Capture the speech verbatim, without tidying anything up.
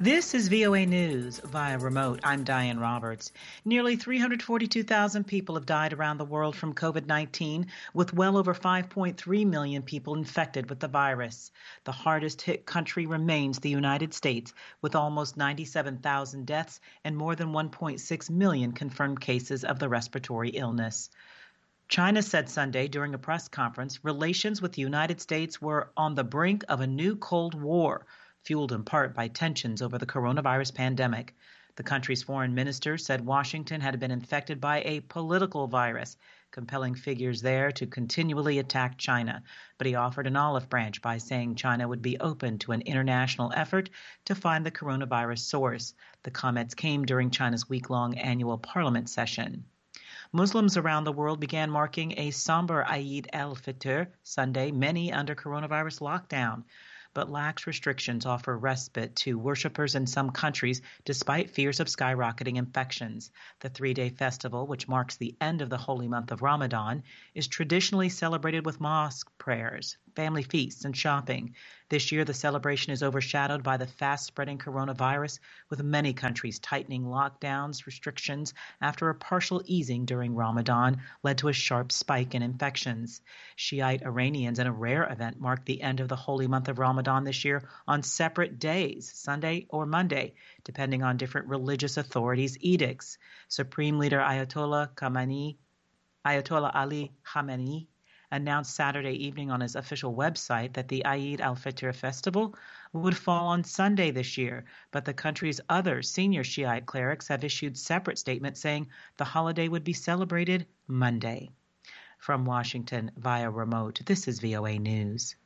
This is V O A News via remote. I'm Diane Roberts. Nearly three hundred forty-two thousand people have died around the world from COVID nineteen, with well over five point three million people infected with the virus. The hardest hit country remains the United States, with almost ninety-seven thousand deaths and more than one point six million confirmed cases of the respiratory illness. China said Sunday during a press conference relations with the United States were on the brink of a new Cold War, fueled in part by tensions over the coronavirus pandemic. The country's foreign minister said Washington had been infected by a political virus, compelling figures there to continually attack China. But he offered an olive branch by saying China would be open to an international effort to find the coronavirus source. The comments came during China's week-long annual parliament session. Muslims around the world began marking a somber Eid al-Fitr Sunday, many under coronavirus lockdown. But lax restrictions offer respite to worshippers in some countries despite fears of skyrocketing infections. The three-day festival, which marks the end of the holy month of Ramadan, is traditionally celebrated with mosque prayers, family feasts, and shopping. This year, the celebration is overshadowed by the fast-spreading coronavirus, with many countries tightening lockdowns, restrictions after a partial easing during Ramadan led to a sharp spike in infections. Shiite Iranians, in a rare event, marked the end of the holy month of Ramadan this year on separate days, Sunday or Monday, depending on different religious authorities' edicts. Supreme Leader Ayatollah Khamenei, Ayatollah Ali Khamenei, announced Saturday evening on his official website that the Eid al-Fitr festival would fall on Sunday this year, but the country's other senior Shiite clerics have issued separate statements saying the holiday would be celebrated Monday. From Washington via remote, this is V O A News.